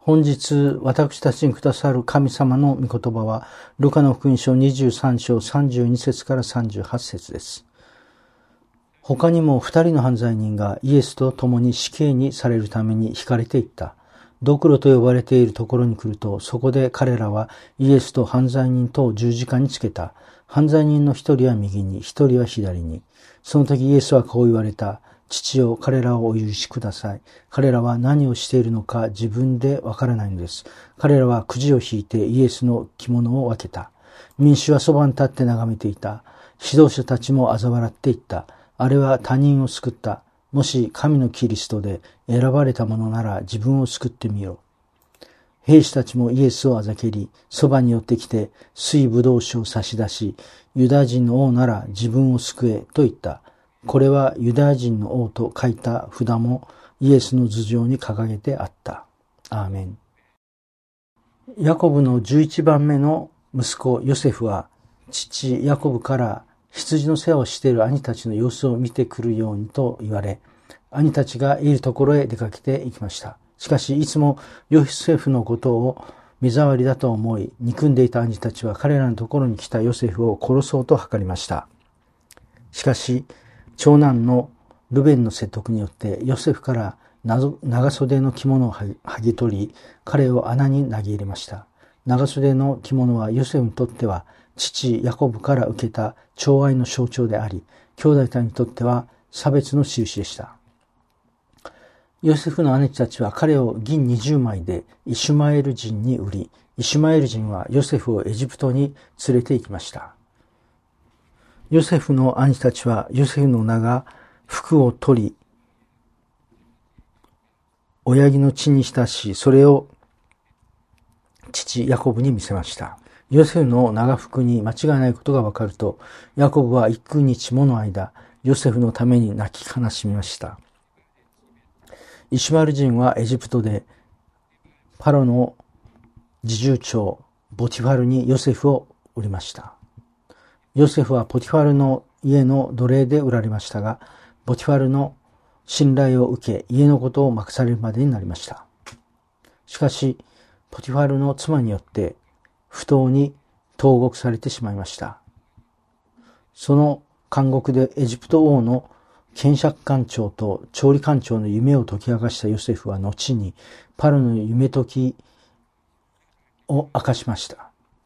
本日私たちにくださる神様の御言葉はルカの福音書23章32節から38節です。他にも2人の犯罪人がイエスと共に死刑にされるために引かれていった。ドクロと呼ばれているところに来ると、そこで彼らはイエスと犯罪人とを十字架につけた。犯罪人の一人は右に、一人は左に。その時イエスはこう言われた。父よ、彼らをお許しください。彼らは何をしているのか自分でわからないのです。彼らはくじを引いてイエスの着物を分けた。民衆はそばに立って眺めていた。指導者たちも嘲笑っていった。あれは他人を救った。もし神のキリストで選ばれたものなら自分を救ってみろ。兵士たちもイエスをあざけり、そばに寄ってきて水ぶどう酒を差し出し、ユダヤ人の王なら自分を救えと言った。これはユダヤ人の王と書いた札もイエスの頭上に掲げてあった。アーメン。ヤコブの11番目の息子ヨセフは、父ヤコブから羊の世話をしている兄たちの様子を見てくるようにと言われ、兄たちがいるところへ出かけて行きました。しかしいつもヨセフのことを目障りだと思い、憎んでいた兄たちは彼らのところに来たヨセフを殺そうと図りました。しかし、長男のルベンの説得によってヨセフから長袖の着物を剥ぎ取り、彼を穴に投げ入れました。長袖の着物はヨセフにとっては父ヤコブから受けた寵愛の象徴であり、兄弟たちにとっては差別の印でした。ヨセフの姉たちは彼を銀20枚でイシュマエル人に売り、イシュマエル人はヨセフをエジプトに連れて行きました。ヨセフの兄たちはヨセフの名が服を取り、親木の血に浸し、それを父ヤコブに見せました。ヨセフの長服に間違いないことがわかると、ヤコブは幾日もの間、ヨセフのために泣き悲しみました。イシュマエル人はエジプトで、パロの侍従長ポティファルにヨセフを売りました。ヨセフはポティファルの家の奴隷で売られましたが、ポティファルの信頼を受け、家のことを任されるまでになりました。しかし、ポティファルの妻によって不当に投獄されてしまいました。その監獄でエジプト王の検釈官長と調理官長の夢を解き明かしたヨセフは後にパロの夢解きを明かしました。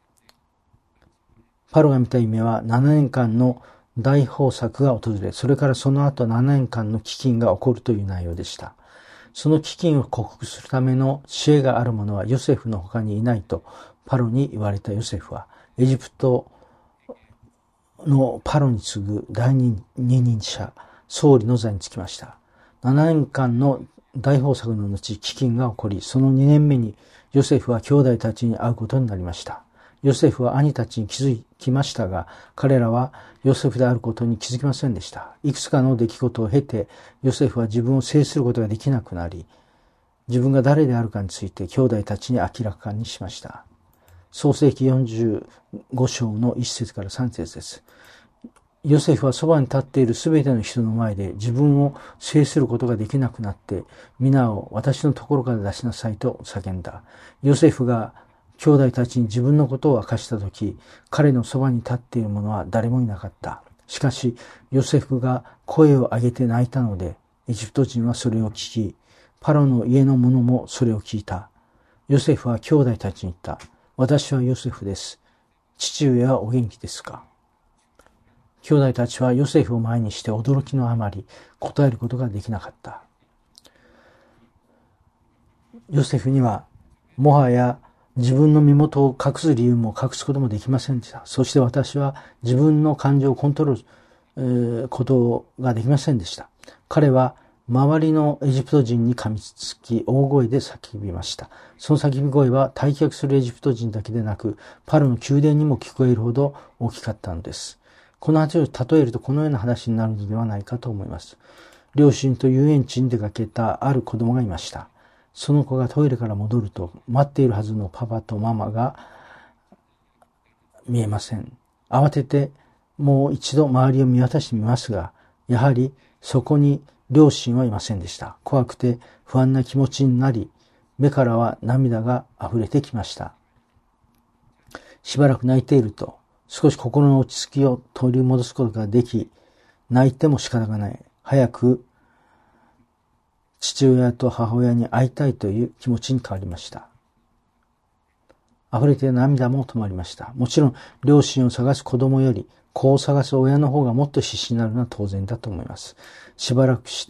パロが見た夢は7年間の大豊作が訪れ、それからその後7年間の飢饉が起こるという内容でした。その飢饉を克服するための知恵がある者はヨセフの他にいないとパロに言われたヨセフは、エジプトのパロに次ぐ第二人者、総理の座につきました。7年間の大豊作の後、飢饉が起こり、その2年目にヨセフは兄弟たちに会うことになりました。ヨセフは兄たちに気づきましたが、彼らはヨセフであることに気づきませんでした。いくつかの出来事を経て、ヨセフは自分を制することができなくなり、自分が誰であるかについて兄弟たちに明らかにしました。創世記45章の1節から3節です。ヨセフはそばに立っているすべての人の前で自分を制することができなくなって、皆を私のところから出しなさいと叫んだ。ヨセフが兄弟たちに自分のことを明かしたとき、彼のそばに立っている者は誰もいなかった。しかし、ヨセフが声を上げて泣いたので、エジプト人はそれを聞き、パロの家の者もそれを聞いた。ヨセフは兄弟たちに言った。私はヨセフです。父上はお元気ですか？兄弟たちはヨセフを前にして驚きのあまり答えることができなかった。ヨセフにはもはや自分の身元を隠す理由も隠すこともできませんでした。そして私は自分の感情をコントロールすることができませんでした。彼は周りのエジプト人に噛みつき大声で叫びました。その叫び声は退却するエジプト人だけでなく、パロの宮殿にも聞こえるほど大きかったのです。この話を例えるとこのような話になるのではないかと思います。両親と遊園地に出かけたある子供がいました。その子がトイレから戻ると、待っているはずのパパとママが見えません。慌ててもう一度周りを見渡してみますが、やはりそこに両親はいませんでした。怖くて不安な気持ちになり、 目からは涙が溢れてきました。しばらく泣いていると、少し心の落ち着きを取り戻すことができ、泣いても仕方がない。早く父親と母親に会いたいという気持ちに変わりました。溢れて涙も止まりました。もちろん、両親を探す子供より、子を探す親の方がもっと必死になるのは当然だと思います。しばらくして、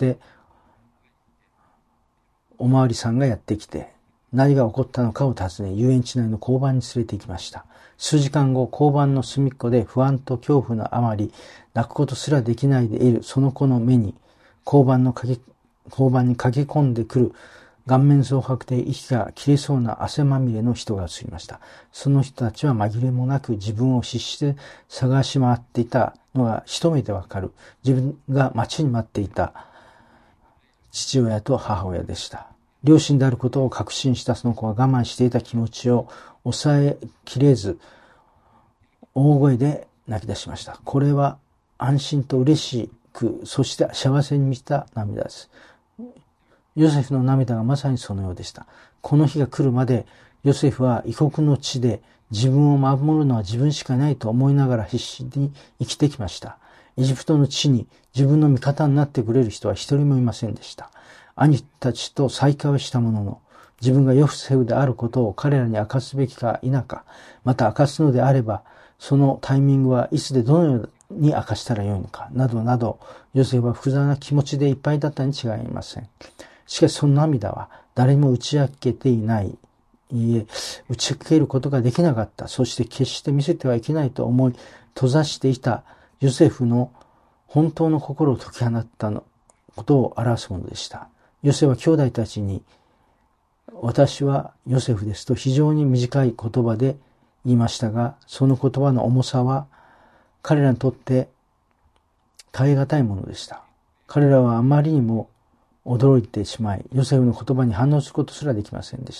おまわりさんがやってきて、何が起こったのかを尋ね、遊園地内の交番に連れて行きました。数時間後、交番の隅っこで不安と恐怖のあまり、泣くことすらできないでいるその子の目に、交番に駆け込んでくる顔面蒼白で息が切れそうな汗まみれの人が映りました。その人たちは紛れもなく自分を必死で探し回っていたのが一目でわかる。自分が待ちに待っていた父親と母親でした。両親であることを確信したその子は我慢していた気持ちを抑えきれず、大声で泣き出しました。これは安心と嬉しく、そして幸せに満ちた涙です。ヨセフの涙がまさにそのようでした。この日が来るまで、ヨセフは異国の地で自分を守るのは自分しかないと思いながら必死に生きてきました。エジプトの地に自分の味方になってくれる人は一人もいませんでした。兄たちと再会をしたものの、自分がヨセフであることを彼らに明かすべきか否か、また明かすのであれば、そのタイミングはいつでどのように明かしたらよいのか、などなど、ヨセフは複雑な気持ちでいっぱいだったに違いません。しかしその涙は誰も打ち明けていない。いいえ、打ち明けることができなかった。そして決して見せてはいけないと思い、閉ざしていたヨセフの本当の心を解き放ったことを表すものでした。ヨセフは兄弟たちに、私はヨセフですと非常に短い言葉で言いましたが、その言葉の重さは彼らにとって耐え難いものでした。彼らはあまりにも驚いてしまい、ヨセフの言葉に反応することすらできませんでした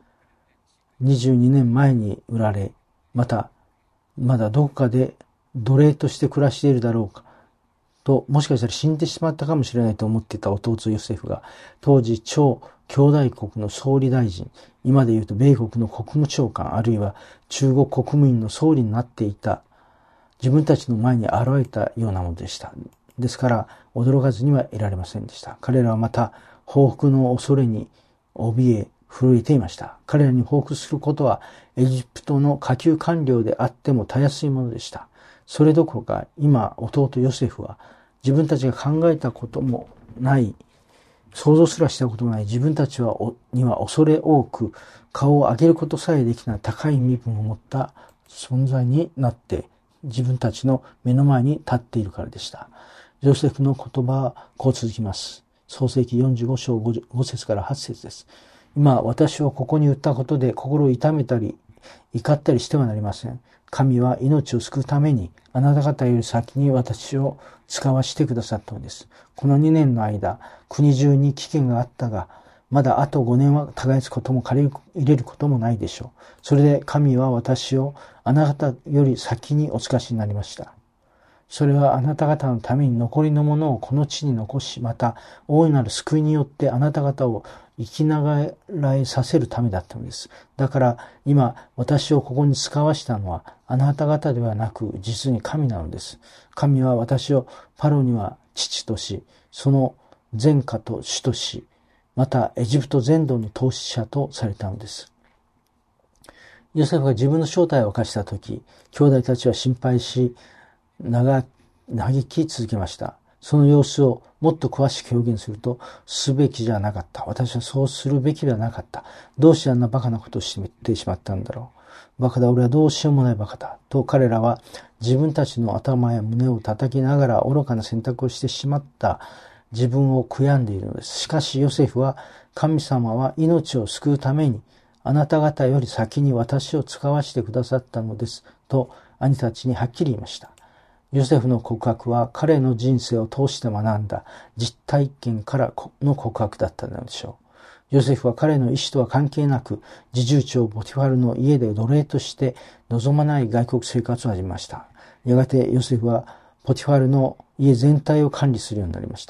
。22年前に売られ、まだどこかで奴隷として暮らしているだろうかと、もしかしたら死んでしまったかもしれないと思っていた弟ヨセフが、当時超兄弟国の総理大臣、今で言うと米国の国務長官、あるいは中国国務院の総理になっていた自分たちの前に現れたようなものでした。ですから驚かずにはいられませんでした。彼らはまた報復の恐れに怯え震えていました。彼らに報復することはエジプトの下級官僚であってもたやすいものでした。それどころか今弟ヨセフは自分たちが考えたこともない、想像すらしたこともない自分たちには恐れ多く顔を上げることさえできない高い身分を持った存在になって自分たちの目の前に立っているからでした。ヨセフの言葉はこう続きます。創世記45章 5節から8節です。今私をここに売ったことで心を痛めたり怒ったりしてはなりません。神は命を救うためにあなた方より先に私を使わしてくださったのです。この2年の間、国中に危険があったが、まだあと5年は耕すことも借り入れることもないでしょう。それで神は私をあなた方より先にお使わしになりました。それはあなた方のために残りのものをこの地に残し、また大いなる救いによってあなた方を生きながらえさせるためだったのです。だから今私をここに使わしたのはあなた方ではなく実に神なのです。神は私をパロには父とし、その全家と主とし、またエジプト全土の統治者とされたのです。ヨセフが自分の正体を明かしたとき、兄弟たちは心配し、嘆き続けました。その様子をもっと詳しく表現すると、すべきじゃなかった。私はそうするべきではなかった。どうしてあんなバカなことをしてしまったんだろう。バカだ、俺はどうしようもないバカだ。と彼らは自分たちの頭や胸を叩きながら愚かな選択をしてしまった自分を悔やんでいるのです。しかしヨセフは、神様は命を救うためにあなた方より先に私を使わしてくださったのです。と兄たちにはっきり言いました。ヨセフの告白は彼の人生を通して学んだ実体験からの告白だったのでしょう。ヨセフは彼の意思とは関係なく、侍従長ポティファルの家で奴隷として望まない外国生活を始めました。やがてヨセフはポティファルの家全体を管理するようになりました。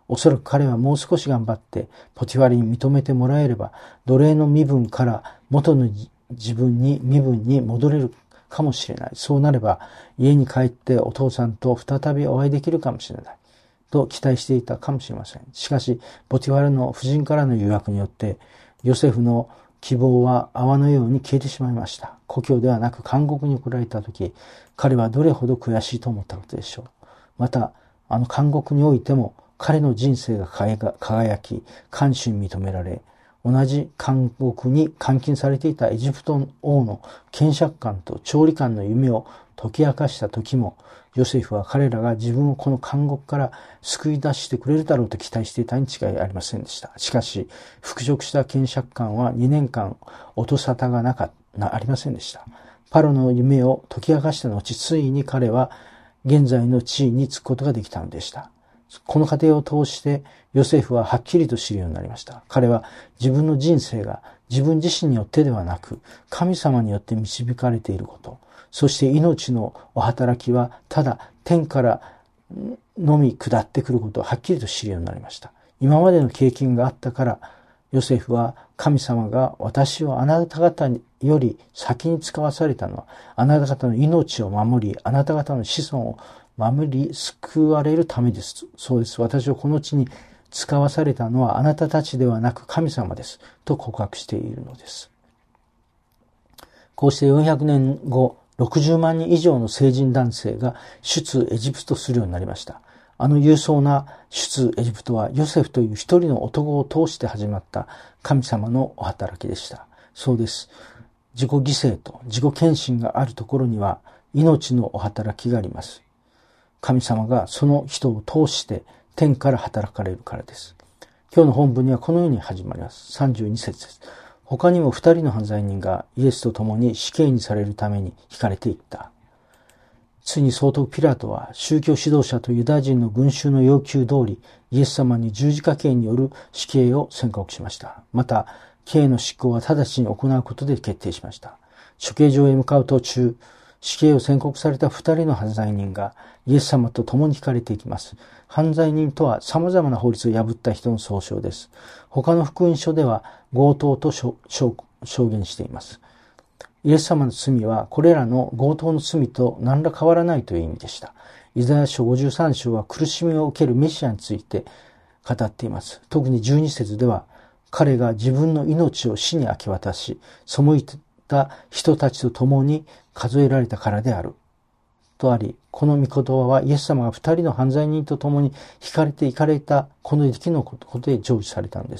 おそらく彼はもう少し頑張ってポティファラに認めてもらえれば、奴隷の身分から元の自分に身分に戻れるかもしれない。そうなれば家に帰ってお父さんと再びお会いできるかもしれない。と期待していたかもしれません。しかし、ポティファラの夫人からの誘惑によって、ヨセフの希望は泡のように消えてしまいました。故郷ではなく監獄に送られたとき、彼はどれほど悔しいと思ったことでしょう。また、あの監獄においても、彼の人生が輝き、看守に認められ、同じ監獄に監禁されていたエジプト王の検釈官と調理官の夢を解き明かした時も、ヨセフは彼らが自分をこの監獄から救い出してくれるだろうと期待していたに違いありませんでした。しかし、復職した検釈官は2年間音沙汰がありませんでした。パロの夢を解き明かした後、ついに彼は現在の地位に就くことができたのでした。この過程を通してヨセフははっきりと知るようになりました。彼は自分の人生が自分自身によってではなく神様によって導かれていること、そして命のお働きはただ天からのみ下ってくることをはっきりと知るようになりました。今までの経験があったからヨセフは神様が私をあなた方より先に使わされたのはあなた方の命を守り、あなた方の子孫を守り救われるためです。そうです。私をこの地に使わされたのはあなたたちではなく神様です。と告白しているのです。こうして400年後、60万人以上の成人男性が出エジプトするようになりました。あの勇壮な出エジプトはヨセフという一人の男を通して始まった神様のお働きでした。そうです。自己犠牲と自己献身があるところには命のお働きがあります。神様がその人を通して天から働かれるからです。今日の本文にはこのように始まります。32節です。他にも2人の犯罪人がイエスと共に死刑にされるために引かれていった。ついに総督ピラトは宗教指導者とユダヤ人の群衆の要求通りイエス様に十字架刑による死刑を宣告しました。また、刑の執行は直ちに行うことで決定しました。処刑場へ向かう途中、死刑を宣告された2人の犯罪人がイエス様と共に引かれていきます。犯罪人とは様々な法律を破った人の総称です。他の福音書では強盗と証言しています。イエス様の罪はこれらの強盗の罪と何ら変わらないという意味でした。イザヤ書53章は苦しみを受けるメシアについて語っています。特に12節では彼が自分の命を死に明け渡し、背いた人たちと共に数えられたからである。とあり、この御言葉はイエス様が2人の犯罪人と共に引かれて行かれたこの時のことで成就されたのです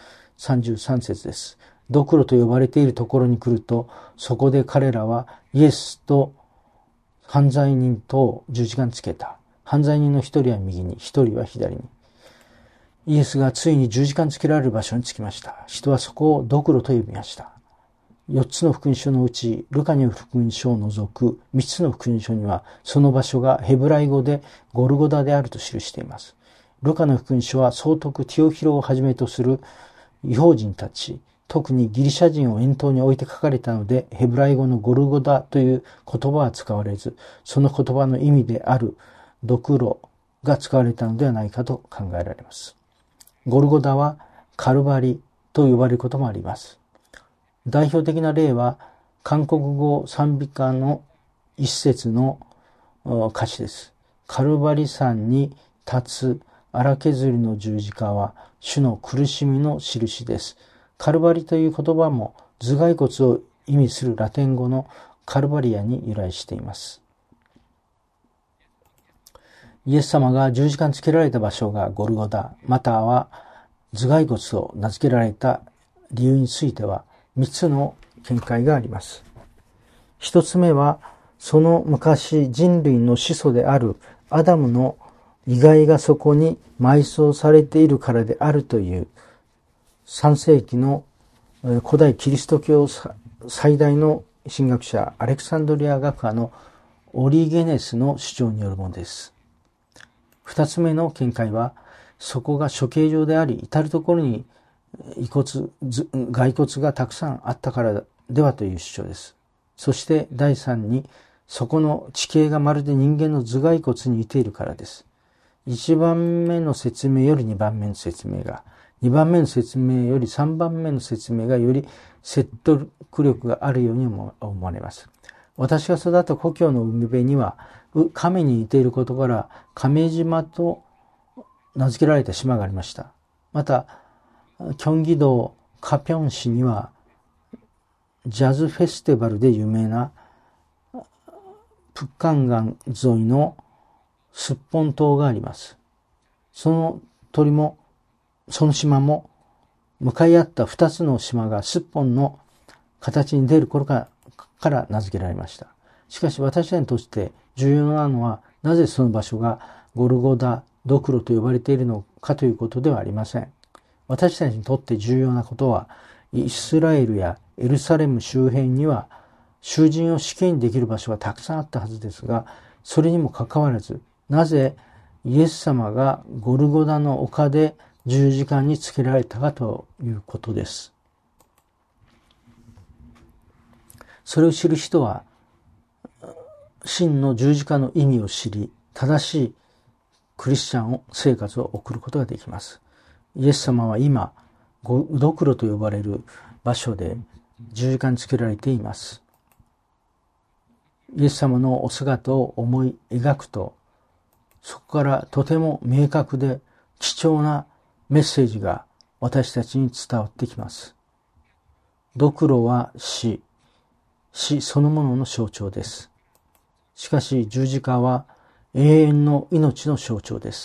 。33節です。ドクロと呼ばれているところに来ると、そこで彼らはイエスと犯罪人とを十字架につけた。犯罪人の一人は右に、一人は左に。イエスがついに十字架につけられる場所に着きました。人はそこをドクロと呼びました。4つの福音書のうち、ルカによる福音書を除く3つの福音書には、その場所がヘブライ語でゴルゴダであると記しています。ルカの福音書は総督ティオフィロをはじめとする異邦人たち、特にギリシャ人を念頭に置いて書かれたので、ヘブライ語のゴルゴダという言葉は使われず、その言葉の意味であるドクロが使われたのではないかと考えられます。ゴルゴダはカルバリと呼ばれることもあります。代表的な例は、韓国語賛美歌の一節の歌詞です。カルバリ山に立つ荒削りの十字架は主の苦しみの印です。カルバリという言葉も頭蓋骨を意味するラテン語のカルバリアに由来しています。イエス様が十字架につけられた場所がゴルゴダ、または頭蓋骨を名付けられた理由については3つの見解があります。1つ目は、その昔人類の始祖であるアダムの遺骸がそこに埋葬されているからであるという3世紀の古代キリスト教最大の神学者アレクサンドリア学派のオリゲネスの主張によるものです。2つ目の見解は、そこが処刑場であり、至るところに骸骨がたくさんあったからではという主張です。そして第3に、そこの地形がまるで人間の頭蓋骨に似ているからです。 1番目の説明より2番目の説明が、2番目の説明より3番目の説明がより説得力があるように思われます。私が育った故郷の海辺には、亀に似ていることから、亀島と名付けられた島がありました。また、キョンギ道カピョン市には、ジャズフェスティバルで有名なプッカンガン沿いのスッポン島があります。その島も向かい合った2つの島がスッポンの形に出る頃から名付けられました。しかし私たちにとって重要なのは、なぜその場所がゴルゴダ、ドクロと呼ばれているのかということではありません。私たちにとって重要なことは、イスラエルやエルサレム周辺には囚人を死刑にできる場所がたくさんあったはずですが、それにもかかわらず、なぜイエス様がゴルゴダの丘で十字架につけられたかということです。それを知る人は、真の十字架の意味を知り、正しいクリスチャン生活を送ることができます。イエス様は今、ドクロと呼ばれる場所で十字架につけられています。イエス様のお姿を思い描くと、そこからとても明確で貴重なメッセージが私たちに伝わってきます。ドクロは死そのものの象徴です。しかし十字架は永遠の命の象徴です。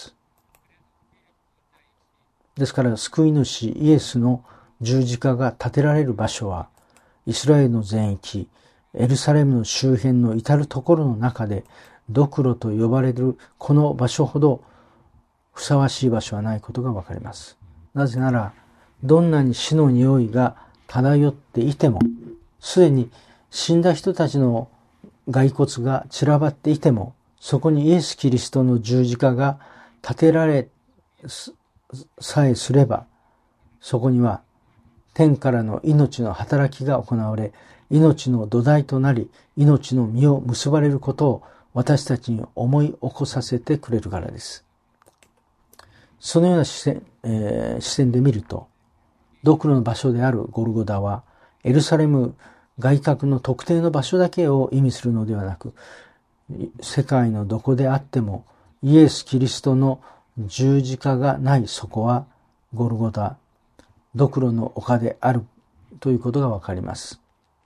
ですから救い主イエスの十字架が建てられる場所は、イスラエルの全域、エルサレムの周辺の至るところの中で、ドクロと呼ばれるこの場所ほどふさわしい場所はないことがわかります。なぜなら、どんなに死の匂いが漂っていても、すでに死んだ人たちの骸骨が散らばっていても、そこにイエス・キリストの十字架が建てられさえすれば、そこには天からの命の働きが行われ、命の土台となり、命の実を結ばれることを私たちに思い起こさせてくれるからです。そのような視線で見ると、ドクロの場所であるゴルゴダは、エルサレム外郭の特定の場所だけを意味するのではなく、世界のどこであってもイエス・キリストの十字架がないそこはゴルゴダ、ドクロの丘であるということがわかります。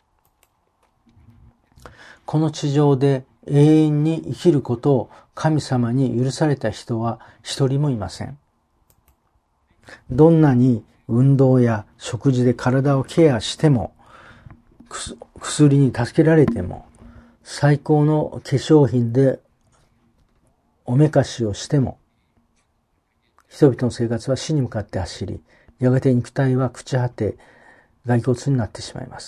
この地上で永遠に生きることを神様に許された人は一人もいません。どんなに運動や食事で体をケアしても、薬に助けられても、最高の化粧品でおめかしをしても、人々の生活は死に向かって走り、やがて肉体は朽ち果て、骸骨になってしまいます。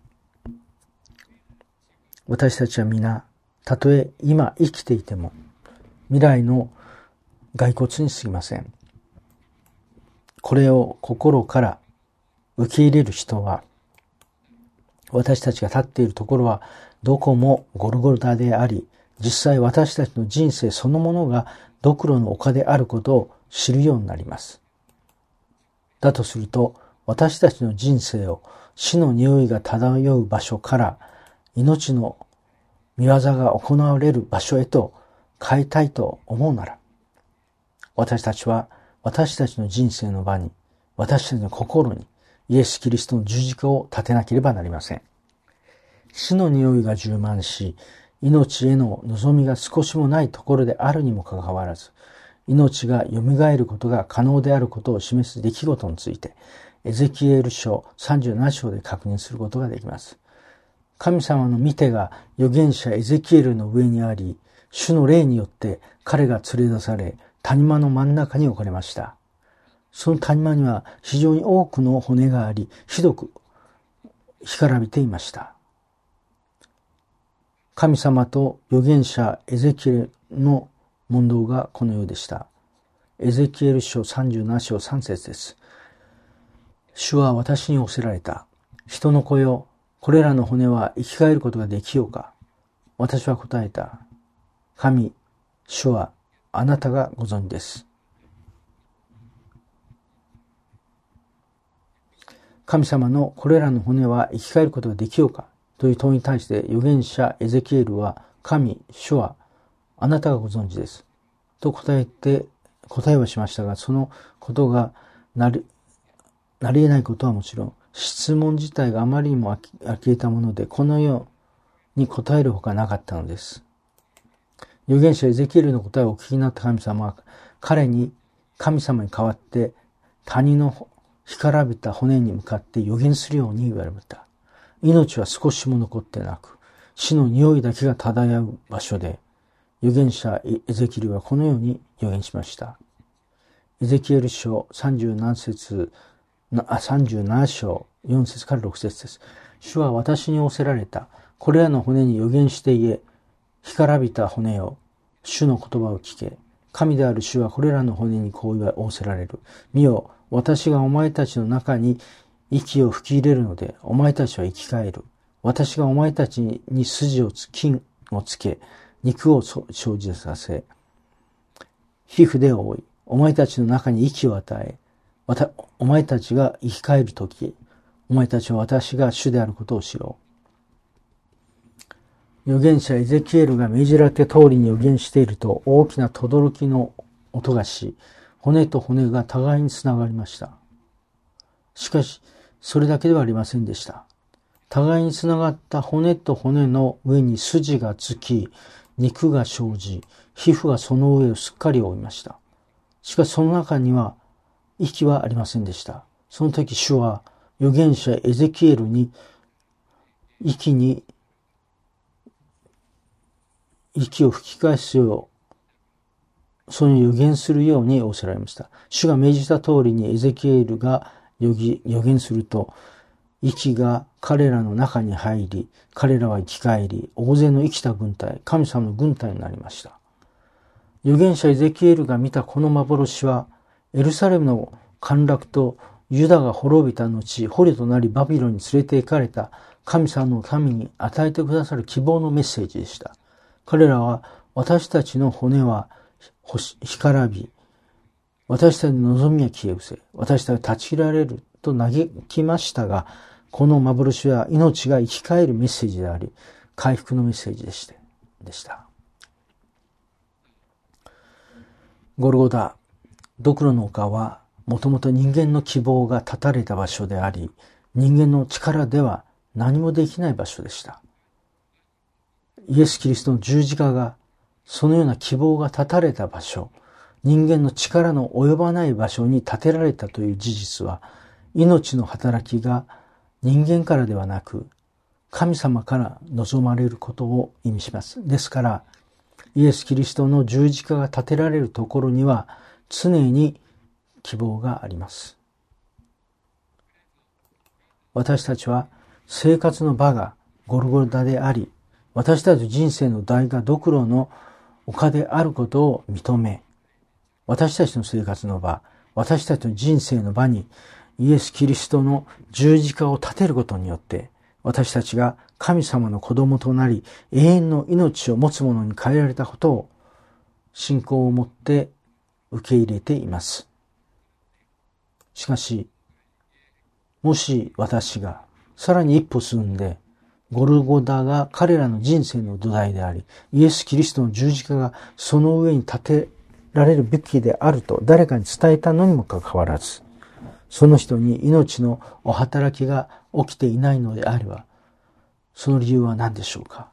私たちは皆、たとえ今生きていても、未来の骸骨に過ぎません。これを心から受け入れる人は、私たちが立っているところはどこもゴルゴダであり、実際私たちの人生そのものがドクロの丘であることを知るようになります。だとすると、私たちの人生を死の匂いが漂う場所から命の御業が行われる場所へと変えたいと思うなら、私たちは私たちの人生の場に、私たちの心にイエス・キリストの十字架を立てなければなりません。死の匂いが充満し、命への望みが少しもないところであるにもかかわらず、命が蘇ることが可能であることを示す出来事について、エゼキエル書37章で確認することができます。神様の御手が預言者エゼキエルの上にあり、主の霊によって彼が連れ出され、谷間の真ん中に置かれました。その谷間には非常に多くの骨があり、ひどく干からびていました。神様と預言者エゼキエルの問答がこのようでした。エゼキエル書37章3節です。主は私に仰せられた。人の子よ、これらの骨は生き返ることができようか。私は答えた。神、主はあなたがご存知です。神様のこれらの骨は生き返ることができようかという問いに対して預言者エゼキエルは、神、主はあなたがご存知ですと答えはしましたが、そのことがなり得ないことはもちろん、質問自体があまりにも呆れたもので、このように答えるほかなかったのです。預言者エゼキエルの答えをお聞きになった神様は、神様に代わって谷の干からびた骨に向かって預言するように言われました。命は少しも残ってなく、死の匂いだけが漂う場所で、預言者エゼキエルはこのように預言しました。エゼキエル書37章4節から6節です。主は私に仰せられた。これらの骨に預言して言え、干からびた骨よ、主の言葉を聞け。神である主はこれらの骨にこう仰せられる。見よ、私がお前たちの中に息を吹き入れるので、お前たちは生き返る。私がお前たちに筋をつけ、肉を生じさせ、皮膚で覆い、お前たちの中に息を与え、お前たちが生き返るとき、お前たちは私が主であることを知ろう。預言者エゼキエルが命じられた通りに預言していると、大きな轟きの音がし、骨と骨が互いにつながりました。しかし、それだけではありませんでした。互いにつながった骨と骨の上に筋がつき、肉が生じ、皮膚がその上をすっかり覆いました。しかしその中には息はありませんでした。その時主は預言者エゼキエルに息を吹き返すよう、その預言するように仰せられました。主が命じた通りにエゼキエルが預言すると、息が彼らの中に入り、彼らは生き返り、大勢の生きた軍隊、神様の軍隊になりました。預言者エゼキエルが見たこの幻は、エルサレムの陥落とユダが滅びた後、捕虜となりバビロンに連れて行かれた神様の民に与えてくださる希望のメッセージでした。彼らは、私たちの骨は干からび、私たちの望みは消え失せ、私たちは立ち切られると嘆きましたが、この幻は命が生き返るメッセージであり、回復のメッセージでした。ゴルゴダ、ドクロの丘は、もともと人間の希望が断たれた場所であり、人間の力では何もできない場所でした。イエス・キリストの十字架が、そのような希望が断たれた場所、人間の力の及ばない場所に建てられたという事実は、命の働きが人間からではなく、神様から望まれることを意味します。ですから、イエス・キリストの十字架が建てられるところには、常に希望があります。私たちは生活の場がゴルゴダであり、私たちの人生の台がドクロの丘であることを認め、私たちの生活の場、私たちの人生の場にイエス・キリストの十字架を立てることによって、私たちが神様の子供となり、永遠の命を持つ者に変えられたことを信仰を持って受け入れています。しかし、もし私がさらに一歩進んで、ゴルゴダが彼らの人生の土台であり、イエス・キリストの十字架がその上に立てられるべきであると誰かに伝えたのにもかかわらず、その人に命のお働きが起きていないのであれば、その理由は何でしょうか。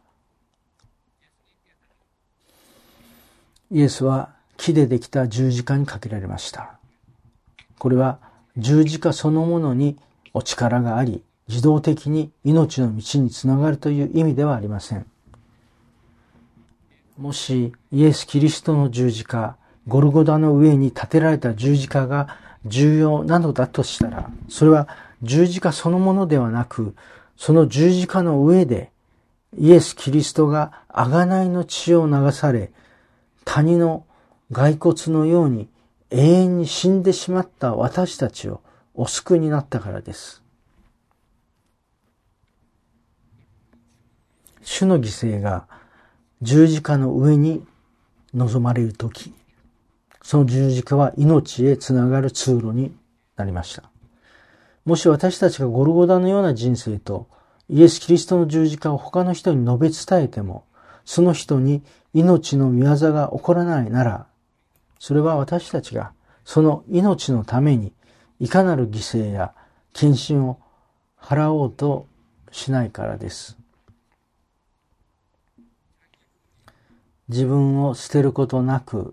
イエスは木でできた十字架にかけられました。これは十字架そのものにお力があり、自動的に命の道につながるという意味ではありません。もしイエス・キリストの十字架、ゴルゴダの上に立てられた十字架が重要なのだとしたら、それは十字架そのものではなく、その十字架の上でイエス・キリストが贖いの血を流され、谷の骸骨のように永遠に死んでしまった私たちをお救いになったからです。主の犠牲が十字架の上に臨まれるとき、 その十字架は命へつながる通路になりました。もし私たちがゴルゴダのような人生とイエス・キリストの十字架を他の人に述べ伝えても、その人に命の御業が起こらないなら、それは私たちがその命のためにいかなる犠牲や献身を払おうとしないからです。自分を捨てることなく、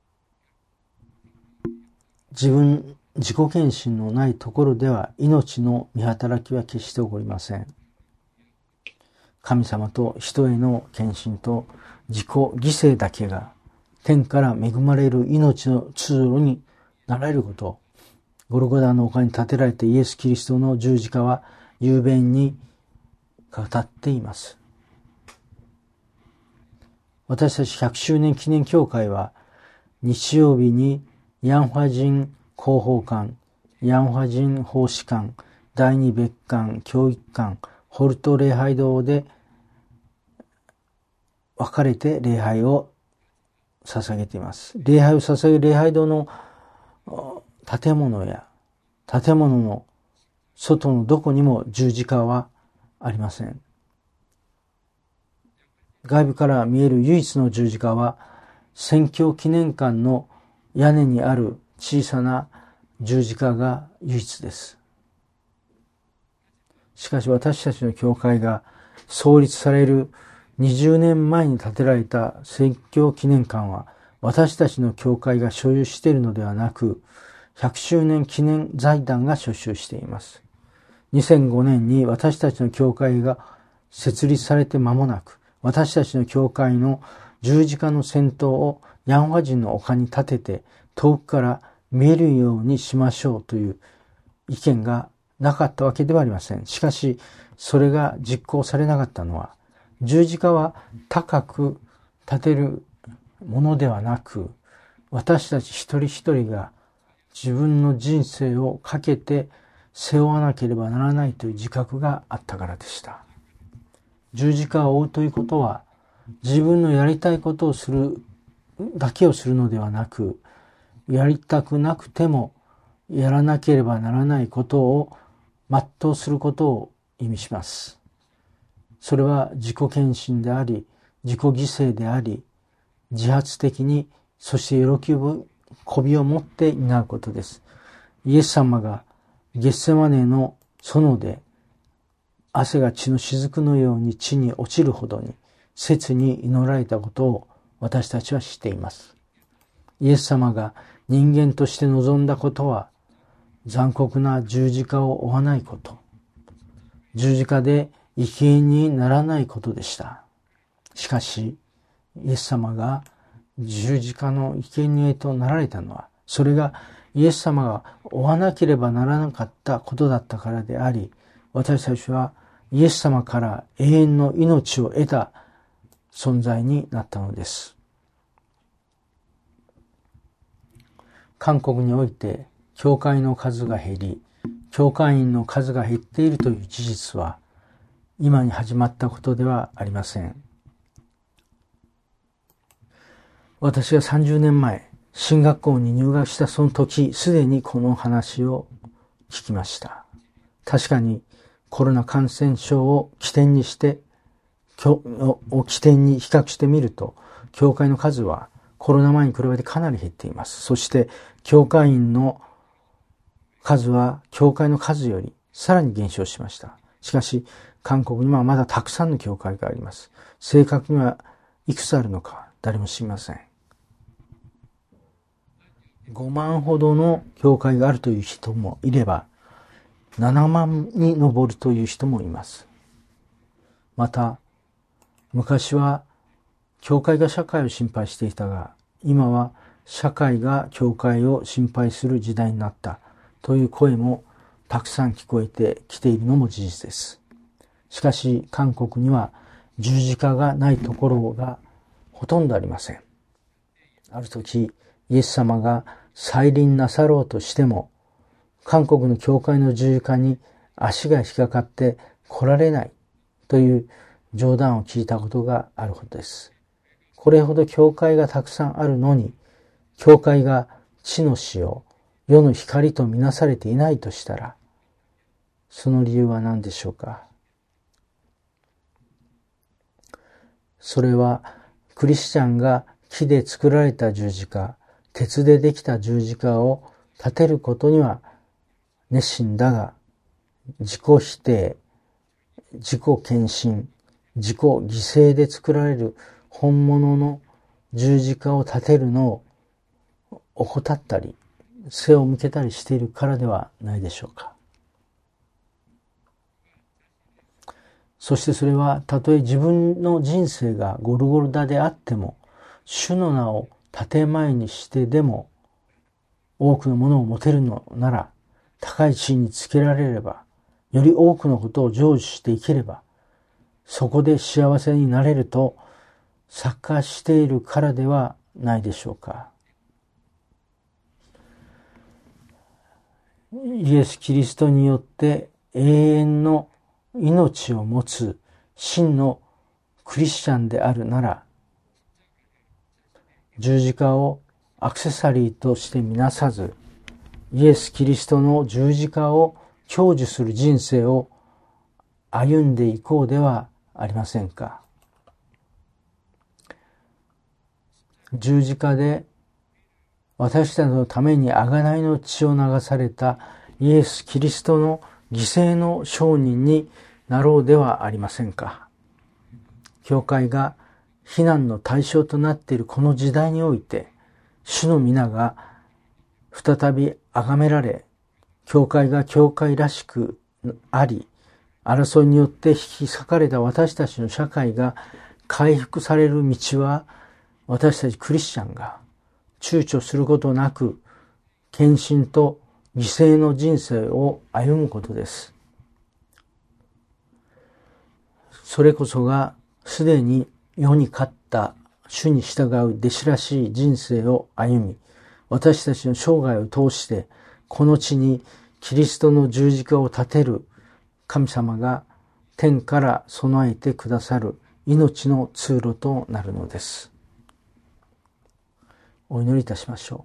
自己献身のないところでは命の見働きは決して起こりません。神様と人への献身と自己犠牲だけが天から恵まれる命の通路になられることを、ゴルゴダの丘に建てられたイエス・キリストの十字架は雄弁に語っています。私たち100周年記念教会は日曜日にヤンファ人広報館、ヤンファ人奉仕館、第二別館、教育館、ホルト礼拝堂で分かれて礼拝を捧げています。礼拝を捧げる礼拝堂の建物や建物の外のどこにも十字架はありません。外部から見える唯一の十字架は宣教記念館の屋根にある小さな十字架が唯一です。しかし私たちの教会が創立される20年前に建てられた宣教記念館は私たちの教会が所有しているのではなく、100周年記念財団が所有しています。2005年に私たちの教会が設立されて間もなく、私たちの教会の十字架の先頭をヤンファ人の丘に立てて遠くから見えるようにしましょうという意見がなかったわけではありません。しかし、それが実行されなかったのは、十字架は高く立てるものではなく、私たち一人一人が自分の人生をかけて背負わなければならないという自覚があったからでした。十字架を追うということは、自分のやりたいことをするだけをするのではなく、やりたくなくてもやらなければならないことを全うすることを意味します。それは自己献身であり、自己犠牲であり、自発的に、そして喜びを持って担うことです。イエス様がゲッセマネの園で汗が血の雫のように地に落ちるほどに切に祈られたことを私たちは知っています。イエス様が人間として望んだことは残酷な十字架を追わないこと、十字架で生贄にならないことでした。しかし、イエス様が十字架の生贄となられたのは、それがイエス様が追わなければならなかったことだったからであり、私たちはイエス様から永遠の命を得た存在になったのです。韓国において教会の数が減り、教会員の数が減っているという事実は今に始まったことではありません。私が30年前、進学校に入学したその時、すでにこの話を聞きました。確かにコロナ感染症を起点に比較してみると、教会の数はコロナ前に比べてかなり減っています。そして、教会員の数は教会の数よりさらに減少しました。しかし、韓国にはまだたくさんの教会があります。正確にはいくつあるのか誰も知りません。5万ほどの教会があるという人もいれば、7万に上るという人もいます。また、昔は教会が社会を心配していたが、今は社会が教会を心配する時代になったという声もたくさん聞こえてきているのも事実です。しかし、韓国には十字架がないところがほとんどありません。ある時、イエス様が再臨なさろうとしても、韓国の教会の十字架に足が引っかかって来られないという冗談を聞いたことがあるほどです。これほど教会がたくさんあるのに、 教会が地の塩、世の光とみなされていないとしたら、その理由は何でしょうか。それはクリスチャンが木で作られた十字架、鉄でできた十字架を立てることには熱心だが、自己否定、自己献身、自己犠牲で作られる本物の十字架を立てるのを怠ったり、背を向けたりしているからではないでしょうか。そしてそれはたとえ自分の人生がゴルゴルダであっても、主の名を建前にしてでも多くのものを持てるのなら、高い地位につけられれば、より多くのことを成就していければ、そこで幸せになれると錯覚しているからではないでしょうか。イエス・キリストによって永遠の命を持つ真のクリスチャンであるなら、十字架をアクセサリーとしてみなさず、イエス・キリストの十字架を享受する人生を歩んでいこうではありませんか。十字架で私たちのために贖いの血を流されたイエス・キリストの犠牲の証人になろうではありませんか。教会が非難の対象となっているこの時代において、主の皆が再び崇められ、教会が教会らしくあり、争いによって引き裂かれた私たちの社会が回復される道は、私たちクリスチャンが躊躇することなく、献身と犠牲の人生を歩むことです。それこそがすでに世に勝った主に従う弟子らしい人生を歩み、私たちの生涯を通してこの地にキリストの十字架を立てる神様が天から備えてくださる命の通路となるのです。お祈りいたしましょ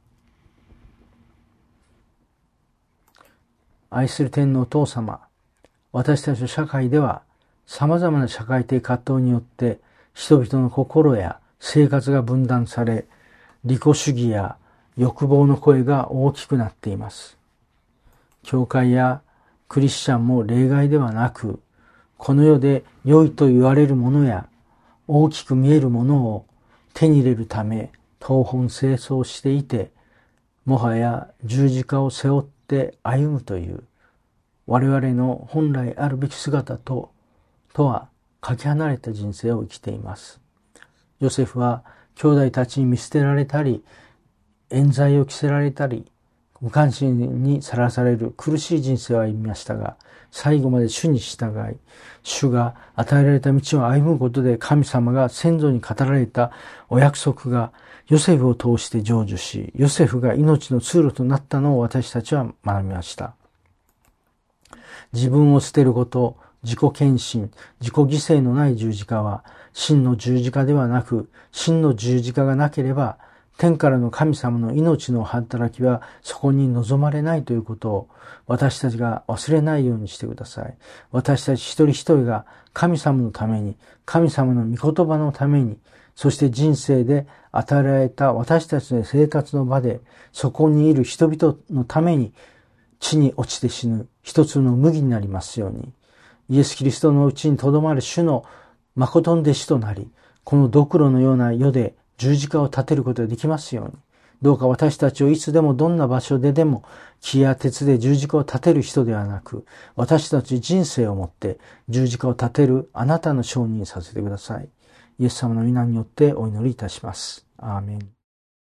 う。愛する天のお父様、私たちの社会では様々な社会的葛藤によって人々の心や生活が分断され、利己主義や欲望の声が大きくなっています。教会やクリスチャンも例外ではなく、この世で良いと言われるものや大きく見えるものを手に入れるため東奔西走していて、もはや十字架を背負って歩むという我々の本来あるべき姿とはかけ離れた人生を生きています。ヨセフは兄弟たちに見捨てられたり、冤罪を着せられたり、無関心にさらされる苦しい人生を歩みましたが、最後まで主に従い、主が与えられた道を歩むことで神様が先祖に語られたお約束がヨセフを通して成就し、ヨセフが命の通路となったのを私たちは学びました。自分を捨てること、自己献身、自己犠牲のない十字架は真の十字架ではなく、真の十字架がなければ天からの神様の命の働きはそこに望まれないということを私たちが忘れないようにしてください。私たち一人一人が神様のために、神様の御言葉のために、そして人生で与えられた私たちの生活の場で、そこにいる人々のために地に落ちて死ぬ一つの麦になりますように、イエス・キリストのうちにとどまる主の誠の弟子となり、このドクロのような世で十字架を立てることができますように、どうか私たちをいつでもどんな場所ででも木や鉄で十字架を立てる人ではなく、私たち人生をもって十字架を立てるあなたの証人にさせてください。イエス様の皆によってお祈りいたします。アーメン。